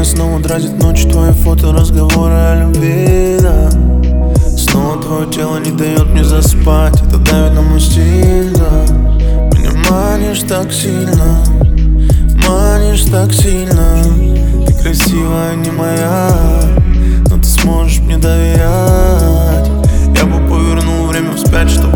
снова дразит ночью твои фото, разговоры о любви, да. Снова твое тело не дает мне заспать, это давит на мой стиль, да. Меня манишь так сильно, манишь так сильно. Ты красивая, не моя, но ты сможешь мне доверять. Я бы повернул время вспять, чтобы